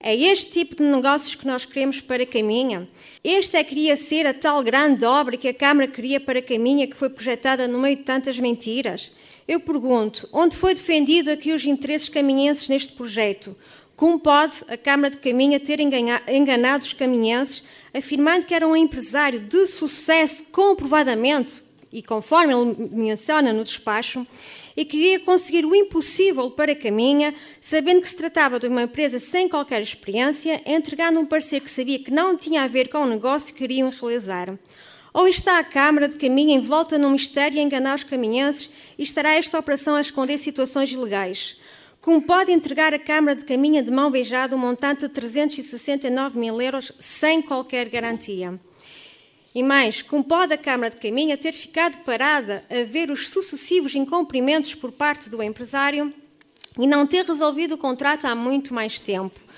É este tipo de negócios que nós queremos para Caminha? Esta queria ser a tal grande obra que a Câmara queria para Caminha, que foi projetada no meio de tantas mentiras? Eu pergunto, onde foi defendido aqui os interesses caminhenses neste projeto? Como pode a Câmara de Caminha ter enganado os caminhenses, afirmando que era um empresário de sucesso comprovadamente, e conforme ele menciona no despacho, e queria conseguir o impossível para Caminha, sabendo que se tratava de uma empresa sem qualquer experiência, entregando um parecer que sabia que não tinha a ver com o negócio que queriam realizar? Ou está a Câmara de Caminha envolta num mistério a enganar os caminhenses e estará esta operação a esconder situações ilegais? Como pode entregar a Câmara de Caminha de mão beijada um montante de 369 mil euros sem qualquer garantia? E mais, como pode a Câmara de Caminha ter ficado parada a ver os sucessivos incumprimentos por parte do empresário e não ter resolvido o contrato há muito mais tempo?